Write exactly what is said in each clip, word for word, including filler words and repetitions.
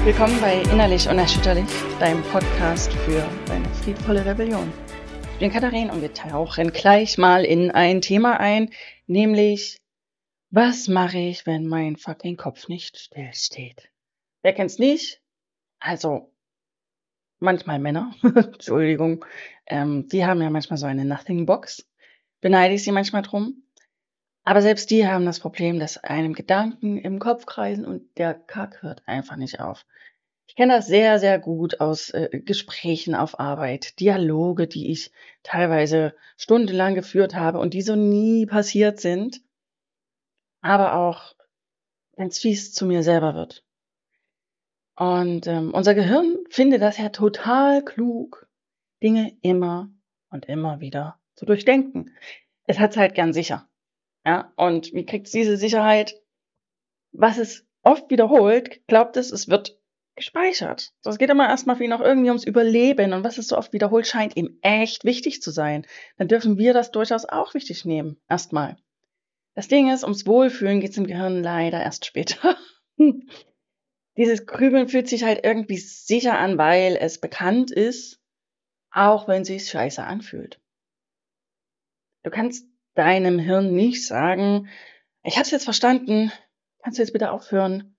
Willkommen bei Innerlich Unerschütterlich, deinem Podcast für deine friedvolle Rebellion. Ich bin Katharin und wir tauchen gleich mal in ein Thema ein, nämlich, was mache ich, wenn mein fucking Kopf nicht stillsteht? Wer kennt's nicht? Also, manchmal Männer, Entschuldigung, ähm, die haben ja manchmal so eine Nothing-Box, beneide ich sie manchmal drum. Aber selbst die haben das Problem, dass einem Gedanken im Kopf kreisen und der Kack hört einfach nicht auf. Ich kenne das sehr, sehr gut aus äh, Gesprächen auf Arbeit, Dialoge, die ich teilweise stundenlang geführt habe und die so nie passiert sind, aber auch, wenn es fies zu mir selber wird. Und ähm, unser Gehirn findet das ja total klug, Dinge immer und immer wieder zu durchdenken. Es hat's halt gern sicher. Ja, und wie kriegt es diese Sicherheit? Was es oft wiederholt, glaubt es, es wird gespeichert. Das geht immer erstmal für ihn auch irgendwie ums Überleben. Und was es so oft wiederholt, scheint ihm echt wichtig zu sein. Dann dürfen wir das durchaus auch wichtig nehmen. Erstmal. Das Ding ist, ums Wohlfühlen geht es im Gehirn leider erst später. Dieses Grübeln fühlt sich halt irgendwie sicher an, weil es bekannt ist, auch wenn sich's scheiße anfühlt. Du kannst deinem Hirn nicht sagen, ich hab's jetzt verstanden, kannst du jetzt bitte aufhören?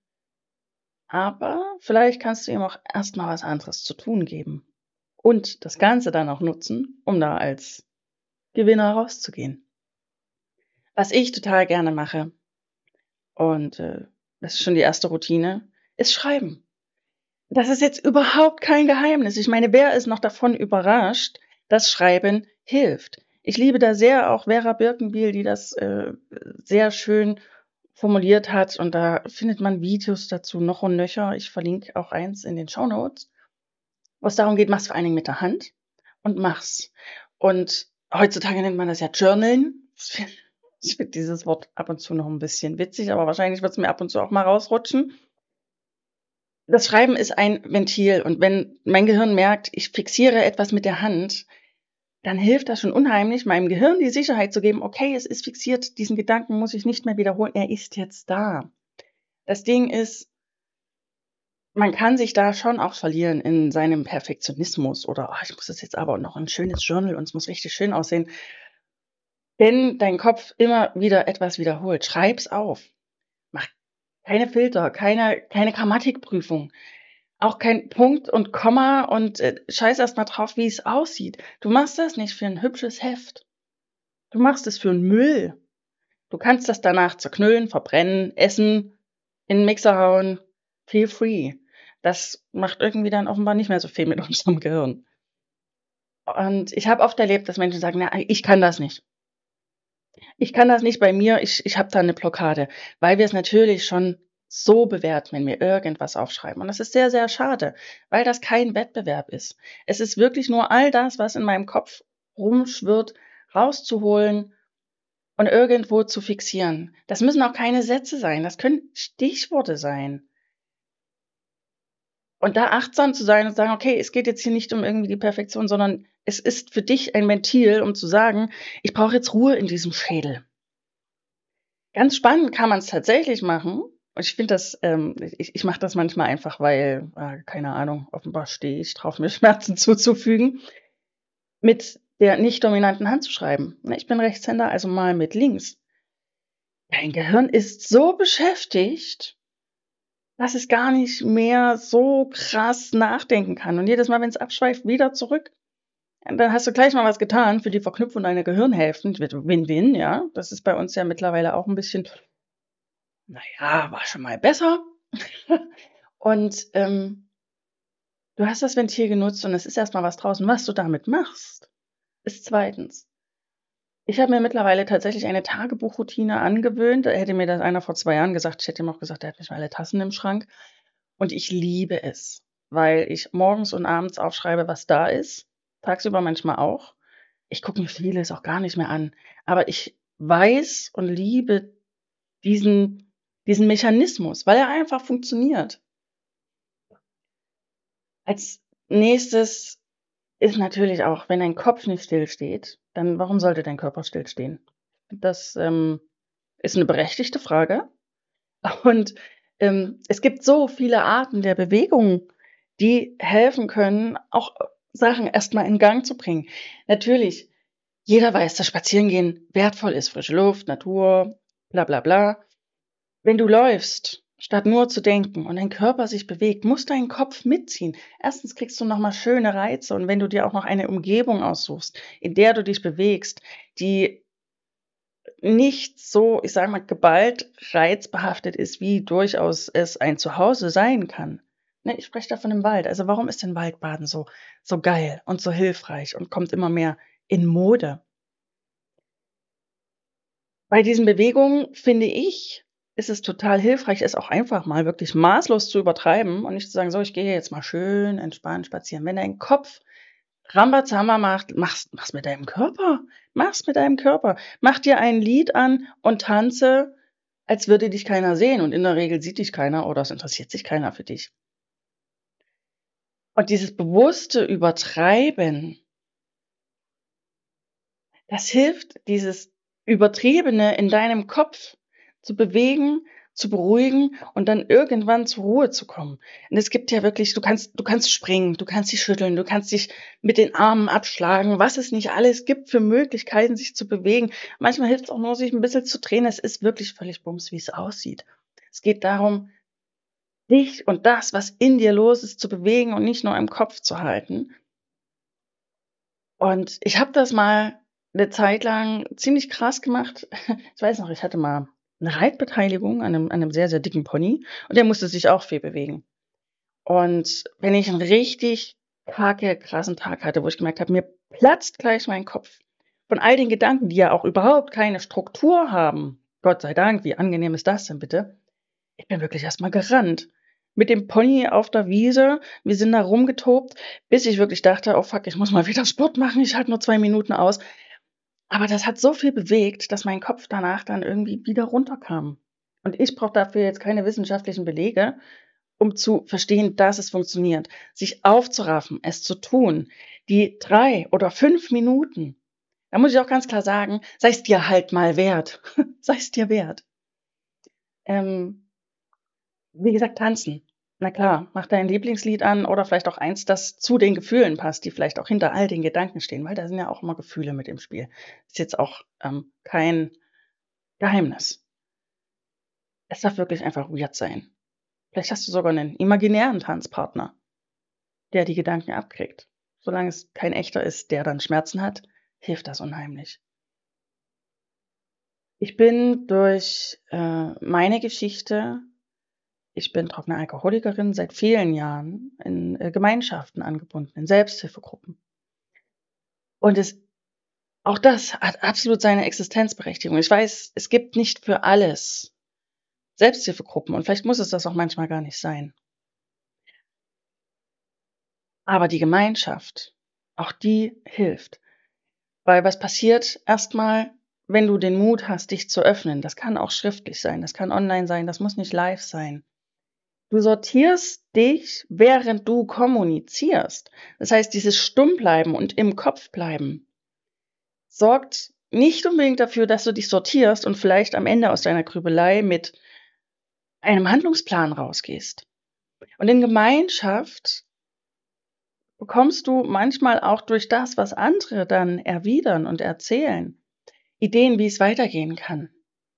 Aber vielleicht kannst du ihm auch erstmal was anderes zu tun geben. Und das Ganze dann auch nutzen, um da als Gewinner rauszugehen. Was ich total gerne mache, und äh, das ist schon die erste Routine, ist Schreiben. Das ist jetzt überhaupt kein Geheimnis. Ich meine, wer ist noch davon überrascht, dass Schreiben hilft? Ich liebe da sehr auch Vera Birkenbiel, die das äh, sehr schön formuliert hat. Und da findet man Videos dazu noch und nöcher. Ich verlinke auch eins in den Shownotes, wo es darum geht, mach's vor allen Dingen mit der Hand und mach's. Und heutzutage nennt man das ja Journalen. Ich finde dieses Wort ab und zu noch ein bisschen witzig, aber wahrscheinlich wird es mir ab und zu auch mal rausrutschen. Das Schreiben ist ein Ventil und wenn mein Gehirn merkt, ich fixiere etwas mit der Hand, dann hilft das schon unheimlich, meinem Gehirn die Sicherheit zu geben, okay, es ist fixiert, diesen Gedanken muss ich nicht mehr wiederholen, er ist jetzt da. Das Ding ist, man kann sich da schon auch verlieren in seinem Perfektionismus oder oh, ich muss das jetzt aber noch ein schönes Journal und es muss richtig schön aussehen. Wenn dein Kopf immer wieder etwas wiederholt, schreib's auf. Mach keine Filter, keine, keine Grammatikprüfung. Auch kein Punkt und Komma und äh, scheiß erst mal drauf, wie es aussieht. Du machst das nicht für ein hübsches Heft. Du machst es für einen Müll. Du kannst das danach zerknüllen, verbrennen, essen, in den Mixer hauen. Feel free. Das macht irgendwie dann offenbar nicht mehr so viel mit unserem Gehirn. Und ich habe oft erlebt, dass Menschen sagen, na, ich kann das nicht. Ich kann das nicht bei mir, ich, ich habe da eine Blockade, weil wir es natürlich schon so bewerten, wenn wir irgendwas aufschreiben. Und das ist sehr, sehr schade, weil das kein Wettbewerb ist. Es ist wirklich nur all das, was in meinem Kopf rumschwirrt, rauszuholen und irgendwo zu fixieren. Das müssen auch keine Sätze sein, das können Stichworte sein. Und da achtsam zu sein und zu sagen, okay, es geht jetzt hier nicht um irgendwie die Perfektion, sondern es ist für dich ein Ventil, um zu sagen, ich brauche jetzt Ruhe in diesem Schädel. Ganz spannend kann man es tatsächlich machen. Und ich finde das, ähm, ich, ich mache das manchmal einfach, weil, äh, keine Ahnung, offenbar stehe ich drauf, mir Schmerzen zuzufügen, mit der nicht dominanten Hand zu schreiben. Ne, Ich bin Rechtshänder, also mal mit links. Dein Gehirn ist so beschäftigt, dass es gar nicht mehr so krass nachdenken kann. Und jedes Mal, wenn es abschweift, wieder zurück. Und dann hast du gleich mal was getan für die Verknüpfung deiner Gehirnhälften. Win-win, ja. Das ist bei uns ja mittlerweile auch ein bisschen, naja, war schon mal besser. Und ähm, du hast das Ventil genutzt und es ist erstmal was draußen. Was du damit machst, ist zweitens. Ich habe mir mittlerweile tatsächlich eine Tagebuchroutine angewöhnt. Da hätte mir das einer vor zwei Jahren gesagt. Ich hätte ihm auch gesagt, er hat nicht mal alle Tassen im Schrank. Und ich liebe es, weil ich morgens und abends aufschreibe, was da ist. Tagsüber manchmal auch. Ich gucke mir vieles auch gar nicht mehr an. Aber ich weiß und liebe diesen, diesen Mechanismus, weil er einfach funktioniert. Als nächstes ist natürlich auch, wenn dein Kopf nicht stillsteht, dann warum sollte dein Körper stillstehen? Das ähm, ist eine berechtigte Frage. Und Ähm, es gibt so viele Arten der Bewegung, die helfen können, auch Sachen erstmal in Gang zu bringen. Natürlich, jeder weiß, dass Spazierengehen wertvoll ist, frische Luft, Natur, bla bla bla. Wenn du läufst, statt nur zu denken und dein Körper sich bewegt, muss dein Kopf mitziehen. Erstens kriegst du nochmal schöne Reize und wenn du dir auch noch eine Umgebung aussuchst, in der du dich bewegst, die nicht so, ich sage mal, geballt reizbehaftet ist, wie durchaus es ein Zuhause sein kann. Ne, ich spreche da von dem Wald. Also warum ist denn Waldbaden so, so geil und so hilfreich und kommt immer mehr in Mode? Bei diesen Bewegungen, finde ich, ist es total hilfreich, es auch einfach mal wirklich maßlos zu übertreiben und nicht zu sagen, so, ich gehe jetzt mal schön entspannt spazieren. Wenn dein Kopf Rambazamba macht, mach's, mach's mit deinem Körper. Mach's mit deinem Körper. Mach dir ein Lied an und tanze, als würde dich keiner sehen. Und in der Regel sieht dich keiner oder es interessiert sich keiner für dich. Und dieses bewusste Übertreiben, das hilft, dieses Übertriebene in deinem Kopf zu bewegen, zu beruhigen und dann irgendwann zur Ruhe zu kommen. Und es gibt ja wirklich, du kannst, du kannst springen, du kannst dich schütteln, du kannst dich mit den Armen abschlagen, was es nicht alles gibt für Möglichkeiten, sich zu bewegen. Manchmal hilft es auch nur, sich ein bisschen zu drehen. Es ist wirklich völlig bums, wie es aussieht. Es geht darum, dich und das, was in dir los ist, zu bewegen und nicht nur im Kopf zu halten. Und ich habe das mal eine Zeit lang ziemlich krass gemacht. Ich weiß noch, ich hatte mal eine Reitbeteiligung an einem, an einem sehr, sehr dicken Pony und der musste sich auch viel bewegen. Und wenn ich einen richtig kacke, krassen Tag hatte, wo ich gemerkt habe, mir platzt gleich mein Kopf von all den Gedanken, die ja auch überhaupt keine Struktur haben. Gott sei Dank, wie angenehm ist das denn bitte? Ich bin wirklich erst mal gerannt. Mit dem Pony auf der Wiese. Wir sind da rumgetobt, bis ich wirklich dachte: „Oh fuck, ich muss mal wieder Sport machen. Ich halte nur zwei Minuten aus.“ Aber das hat so viel bewegt, dass mein Kopf danach dann irgendwie wieder runterkam. Und ich brauche dafür jetzt keine wissenschaftlichen Belege, um zu verstehen, dass es funktioniert. Sich aufzuraffen, es zu tun, die drei oder fünf Minuten, da muss ich auch ganz klar sagen, sei es dir halt mal wert. Sei es dir wert. Ähm Wie gesagt, tanzen. Na klar, mach dein Lieblingslied an oder vielleicht auch eins, das zu den Gefühlen passt, die vielleicht auch hinter all den Gedanken stehen, weil da sind ja auch immer Gefühle mit im Spiel. Ist jetzt auch ähm, kein Geheimnis. Es darf wirklich einfach weird sein. Vielleicht hast du sogar einen imaginären Tanzpartner, der die Gedanken abkriegt. Solange es kein echter ist, der dann Schmerzen hat, hilft das unheimlich. Ich bin durch äh, meine Geschichte Ich bin trockene Alkoholikerin, seit vielen Jahren in, äh, Gemeinschaften angebunden, in Selbsthilfegruppen. Und es auch das hat absolut seine Existenzberechtigung. Ich weiß, es gibt nicht für alles Selbsthilfegruppen und vielleicht muss es das auch manchmal gar nicht sein. Aber die Gemeinschaft, auch die hilft. Weil was passiert erstmal, wenn du den Mut hast, dich zu öffnen? Das kann auch schriftlich sein, das kann online sein, das muss nicht live sein. Du sortierst dich, während du kommunizierst. Das heißt, dieses Stummbleiben und im Kopf bleiben sorgt nicht unbedingt dafür, dass du dich sortierst und vielleicht am Ende aus deiner Grübelei mit einem Handlungsplan rausgehst. Und in Gemeinschaft bekommst du manchmal auch durch das, was andere dann erwidern und erzählen, Ideen, wie es weitergehen kann.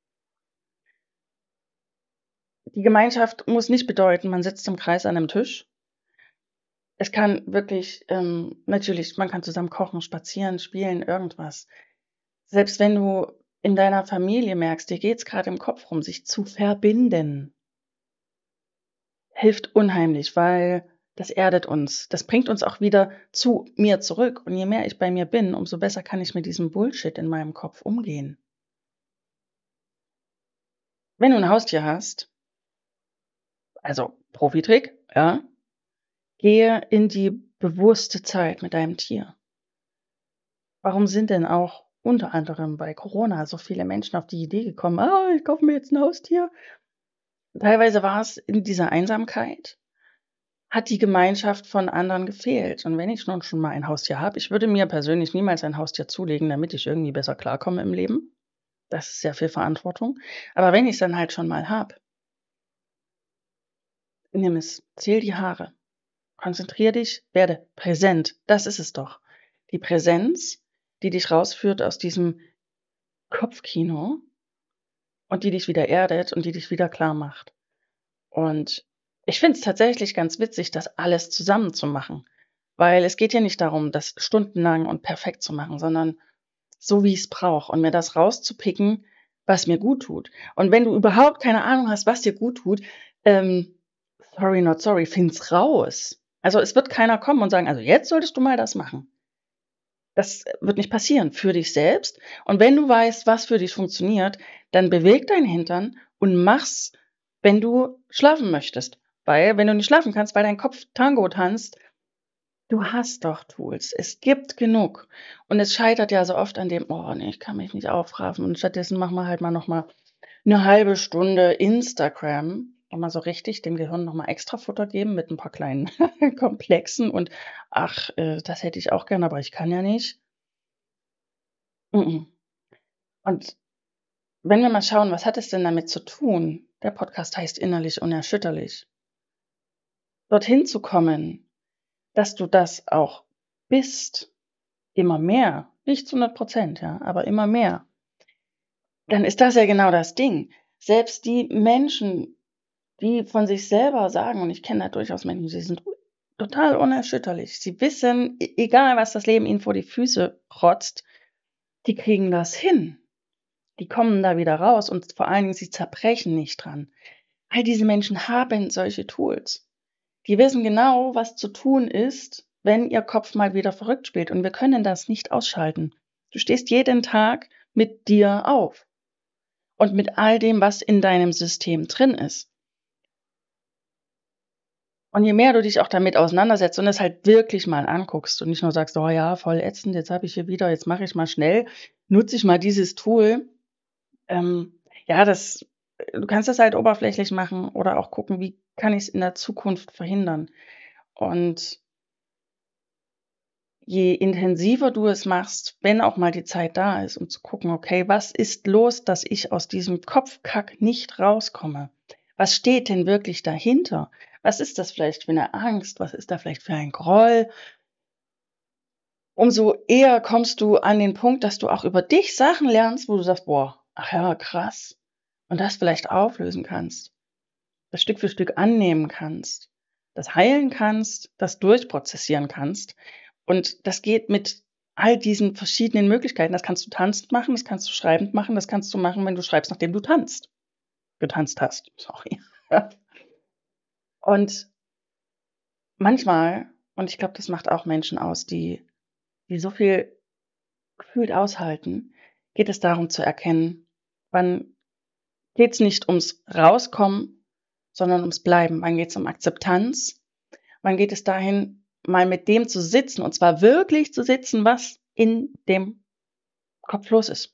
Die Gemeinschaft muss nicht bedeuten, man sitzt im Kreis an einem Tisch. Es kann wirklich, ähm, natürlich, man kann zusammen kochen, spazieren, spielen, irgendwas. Selbst wenn du in deiner Familie merkst, dir geht's gerade im Kopf rum, sich zu verbinden, hilft unheimlich, weil das erdet uns. Das bringt uns auch wieder zu mir zurück. Und je mehr ich bei mir bin, umso besser kann ich mit diesem Bullshit in meinem Kopf umgehen. Wenn du ein Haustier hast, also Profitrick, ja, gehe in die bewusste Zeit mit deinem Tier. Warum sind denn auch unter anderem bei Corona so viele Menschen auf die Idee gekommen, ah, ich kaufe mir jetzt ein Haustier? Teilweise war es in dieser Einsamkeit, hat die Gemeinschaft von anderen gefehlt. Und wenn ich nun schon mal ein Haustier habe, ich würde mir persönlich niemals ein Haustier zulegen, damit ich irgendwie besser klarkomme im Leben. Das ist sehr viel Verantwortung. Aber wenn ich es dann halt schon mal habe, Nimm es, zähl die Haare. Konzentrier dich, werde präsent. Das ist es doch. Die Präsenz, die dich rausführt aus diesem Kopfkino und die dich wieder erdet und die dich wieder klar macht. Und ich finde es tatsächlich ganz witzig, das alles zusammen zu machen. Weil es geht ja nicht darum, das stundenlang und perfekt zu machen, sondern so, wie ich es brauche und mir das rauszupicken, was mir gut tut. Und wenn du überhaupt keine Ahnung hast, was dir gut tut, ähm, sorry, not sorry, find's raus. Also es wird keiner kommen und sagen, also jetzt solltest du mal das machen. Das wird nicht passieren für dich selbst. Und wenn du weißt, was für dich funktioniert, dann beweg deinen Hintern und mach's, wenn du schlafen möchtest. Weil, wenn du nicht schlafen kannst, weil dein Kopf Tango tanzt, du hast doch Tools. Es gibt genug. Und es scheitert ja so oft an dem, oh nee, ich kann mich nicht aufraffen. Und stattdessen machen wir halt mal noch mal eine halbe Stunde Instagram. Und mal so richtig dem Gehirn noch mal extra Futter geben mit ein paar kleinen Komplexen. Und ach, äh, das hätte ich auch gerne, aber ich kann ja nicht. Mhm. Und wenn wir mal schauen, was hat es denn damit zu tun? Der Podcast heißt Innerlich unerschütterlich. Dorthin zu kommen, dass du das auch bist, immer mehr, nicht zu hundert Prozent, ja, aber immer mehr, dann ist das ja genau das Ding. Selbst die Menschen, die von sich selber sagen, und ich kenne da durchaus Menschen, die sind total unerschütterlich. Sie wissen, e- egal was das Leben ihnen vor die Füße rotzt, die kriegen das hin. Die kommen da wieder raus und vor allen Dingen, sie zerbrechen nicht dran. All diese Menschen haben solche Tools. Die wissen genau, was zu tun ist, wenn ihr Kopf mal wieder verrückt spielt. Und wir können das nicht ausschalten. Du stehst jeden Tag mit dir auf und mit all dem, was in deinem System drin ist. Und je mehr du dich auch damit auseinandersetzt und es halt wirklich mal anguckst und nicht nur sagst, oh ja, voll ätzend, jetzt habe ich hier wieder, jetzt mache ich mal schnell, nutze ich mal dieses Tool. Ähm, ja, das, du kannst das halt oberflächlich machen oder auch gucken, wie kann ich es in der Zukunft verhindern. Und je intensiver du es machst, wenn auch mal die Zeit da ist, um zu gucken, okay, was ist los, dass ich aus diesem Kopfkack nicht rauskomme? Was steht denn wirklich dahinter? Was ist das vielleicht für eine Angst? Was ist da vielleicht für ein Groll? Umso eher kommst du an den Punkt, dass du auch über dich Sachen lernst, wo du sagst, boah, ach ja, krass. Und das vielleicht auflösen kannst, das Stück für Stück annehmen kannst, das heilen kannst, das durchprozessieren kannst. Und das geht mit all diesen verschiedenen Möglichkeiten. Das kannst du tanzend machen, das kannst du schreibend machen, das kannst du machen, wenn du schreibst, nachdem du tanzt, getanzt hast. Sorry. Und manchmal, und ich glaube, das macht auch Menschen aus, die, die so viel gefühlt aushalten, geht es darum zu erkennen, wann geht es nicht ums Rauskommen, sondern ums Bleiben. Wann geht es um Akzeptanz? Wann geht es dahin, mal mit dem zu sitzen, und zwar wirklich zu sitzen, was in dem Kopf los ist.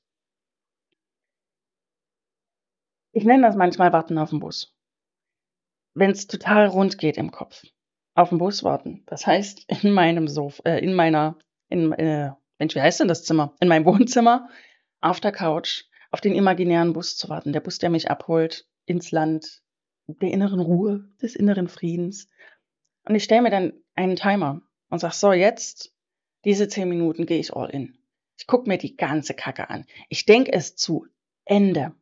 Ich nenne das manchmal Warten auf den Bus. Wenn es total rund geht im Kopf, auf den Bus warten. Das heißt, in meinem Sofa, äh, in meiner, in, äh, Mensch, wie heißt denn das Zimmer? In meinem Wohnzimmer, auf der Couch, auf den imaginären Bus zu warten. Der Bus, der mich abholt ins Land der inneren Ruhe, des inneren Friedens. Und ich stelle mir dann einen Timer und sage, so, jetzt, diese zehn Minuten gehe ich all in. Ich gucke mir die ganze Kacke an. Ich denke es zu Ende.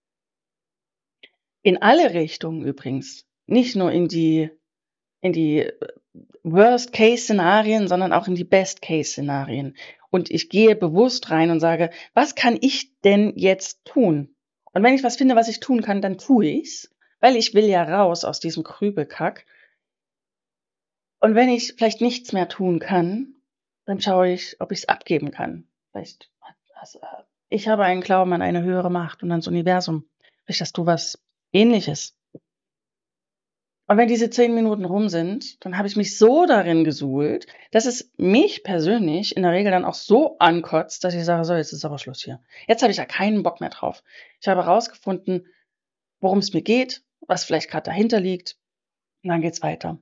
In alle Richtungen übrigens. Nicht nur in die, in die Worst-Case-Szenarien, sondern auch in die Best-Case-Szenarien. Und ich gehe bewusst rein und sage, was kann ich denn jetzt tun? Und wenn ich was finde, was ich tun kann, dann tue ich's, weil ich will ja raus aus diesem Krübelkack. Und wenn ich vielleicht nichts mehr tun kann, dann schaue ich, ob ich es abgeben kann. Vielleicht, also, ich habe einen Glauben an eine höhere Macht und ans Universum. Vielleicht hast du was Ähnliches. Und wenn diese zehn Minuten rum sind, dann habe ich mich so darin gesuhlt, dass es mich persönlich in der Regel dann auch so ankotzt, dass ich sage, so, jetzt ist aber Schluss hier. Jetzt habe ich ja keinen Bock mehr drauf. Ich habe herausgefunden, worum es mir geht, was vielleicht gerade dahinter liegt, und dann geht's weiter.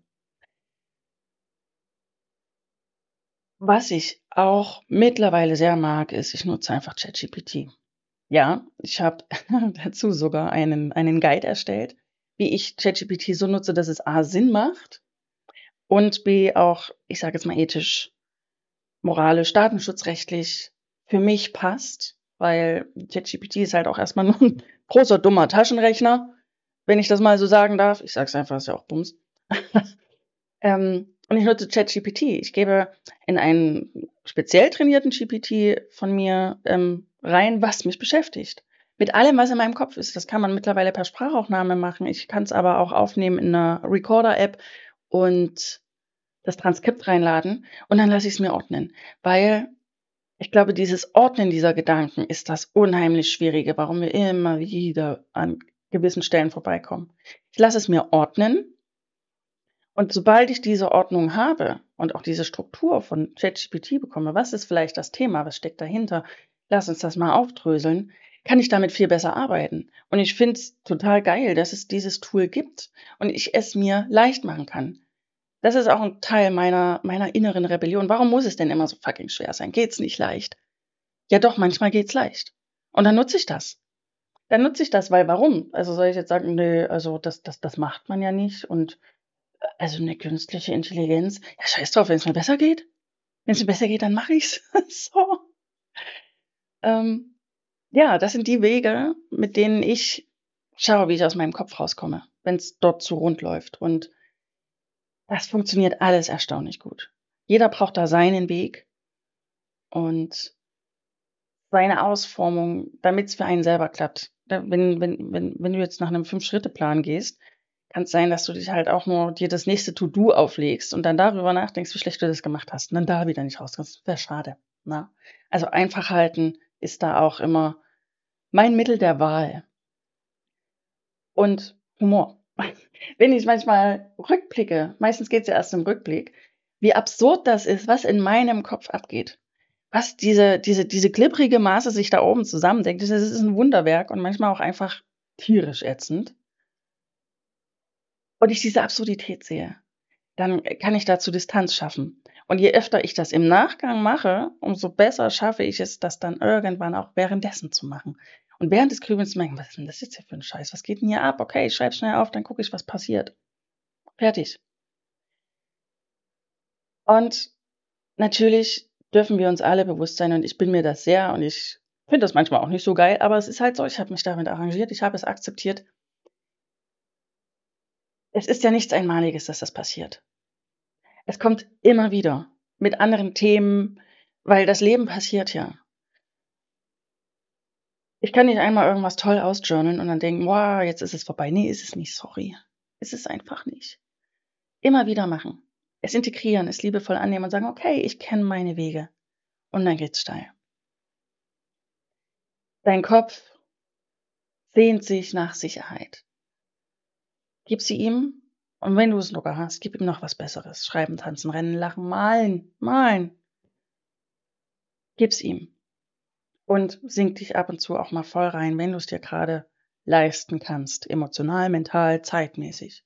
Was ich auch mittlerweile sehr mag, ist, ich nutze einfach ChatGPT. Ja, ich habe dazu sogar einen, einen Guide erstellt, wie ich ChatGPT so nutze, dass es A, Sinn macht und B, auch, ich sage jetzt mal ethisch, moralisch, datenschutzrechtlich für mich passt, weil ChatGPT ist halt auch erstmal nur ein großer, dummer Taschenrechner, wenn ich das mal so sagen darf. Ich sag's einfach, ist ja auch Bums. ähm, und ich nutze ChatGPT. Ich gebe in einen speziell trainierten G P T von mir ähm, rein, was mich beschäftigt. Mit allem, was in meinem Kopf ist. Das kann man mittlerweile per Sprachaufnahme machen. Ich kann es aber auch aufnehmen in einer Recorder-App und das Transkript reinladen und dann lasse ich es mir ordnen. Weil ich glaube, dieses Ordnen dieser Gedanken ist das unheimlich Schwierige, warum wir immer wieder an gewissen Stellen vorbeikommen. Ich lasse es mir ordnen und sobald ich diese Ordnung habe und auch diese Struktur von ChatGPT bekomme, was ist vielleicht das Thema, was steckt dahinter, lass uns das mal aufdröseln, kann ich damit viel besser arbeiten. Und ich finde es total geil, dass es dieses Tool gibt und ich es mir leicht machen kann. Das ist auch ein Teil meiner, meiner inneren Rebellion. Warum muss es denn immer so fucking schwer sein? Geht's nicht leicht? Ja doch, manchmal geht's leicht. Und dann nutze ich das. Dann nutze ich das, weil warum? Also soll ich jetzt sagen, nee, also das, das, das macht man ja nicht. Und äh, also eine künstliche Intelligenz, ja scheiß drauf, wenn es mir besser geht. Wenn es mir besser geht, dann mache ich's. So. Ähm, ja, das sind die Wege, mit denen ich schaue, wie ich aus meinem Kopf rauskomme, wenn es dort zu rund läuft. Und das funktioniert alles erstaunlich gut. Jeder braucht da seinen Weg und seine Ausformung, damit es für einen selber klappt. Da, wenn, wenn, wenn, wenn du jetzt nach einem Fünf-Schritte-Plan gehst, kann es sein, dass du dich halt auch nur dir das nächste To-Do auflegst und dann darüber nachdenkst, wie schlecht du das gemacht hast und dann da wieder nicht rauskommst. Das wäre schade. Na? Also einfach halten ist da auch immer mein Mittel der Wahl. Und Humor. Wenn ich manchmal rückblicke, meistens geht es ja erst im Rückblick, wie absurd das ist, was in meinem Kopf abgeht. Was diese, diese, diese glibbrige Maße sich da oben zusammendenkt, das ist ein Wunderwerk und manchmal auch einfach tierisch ätzend. Und ich diese Absurdität sehe, dann kann ich dazu Distanz schaffen. Und je öfter ich das im Nachgang mache, umso besser schaffe ich es, das dann irgendwann auch währenddessen zu machen. Und während des Grübelns zu merken, was ist denn das jetzt hier für ein Scheiß? Was geht denn hier ab? Okay, ich schreibe schnell auf, dann gucke ich, was passiert. Fertig. Und natürlich dürfen wir uns alle bewusst sein und ich bin mir das sehr und ich finde das manchmal auch nicht so geil, aber es ist halt so, ich habe mich damit arrangiert, ich habe es akzeptiert. Es ist ja nichts Einmaliges, dass das passiert. Es kommt immer wieder mit anderen Themen, weil das Leben passiert ja. Ich kann nicht einmal irgendwas toll ausjournalen und dann denken, wow, jetzt ist es vorbei. Nee, ist es nicht, sorry. Ist es einfach nicht. Immer wieder machen. Es integrieren, es liebevoll annehmen und sagen, okay, ich kenne meine Wege. Und dann geht's steil. Dein Kopf sehnt sich nach Sicherheit. Gib sie ihm und wenn du es sogar hast, gib ihm noch was Besseres. Schreiben, tanzen, rennen, lachen, malen, malen. Gib's ihm. Und sink dich ab und zu auch mal voll rein, wenn du es dir gerade leisten kannst. Emotional, mental, zeitmäßig.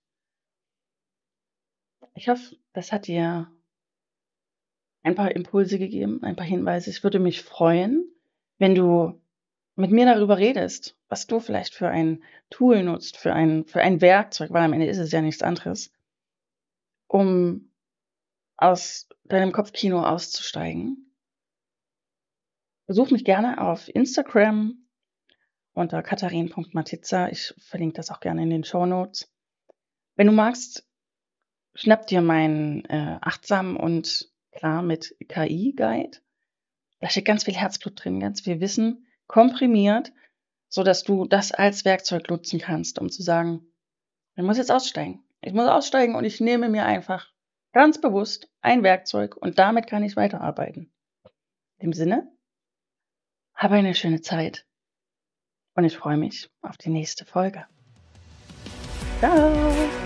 Ich hoffe, das hat dir ein paar Impulse gegeben, ein paar Hinweise. Ich würde mich freuen, wenn du mit mir darüber redest, was du vielleicht für ein Tool nutzt, für ein, für ein Werkzeug, weil am Ende ist es ja nichts anderes, um aus deinem Kopfkino auszusteigen. Besuch mich gerne auf Instagram unter katharin punkt matitza. Ich verlinke das auch gerne in den Shownotes. Wenn du magst, schnapp dir meinen äh, achtsam und klar mit K I-Guide. Da steht ganz viel Herzblut drin, ganz viel Wissen, komprimiert, so dass du das als Werkzeug nutzen kannst, um zu sagen, ich muss jetzt aussteigen. Ich muss aussteigen und ich nehme mir einfach ganz bewusst ein Werkzeug und damit kann ich weiterarbeiten. In dem Sinne, habe eine schöne Zeit und ich freue mich auf die nächste Folge. Ciao!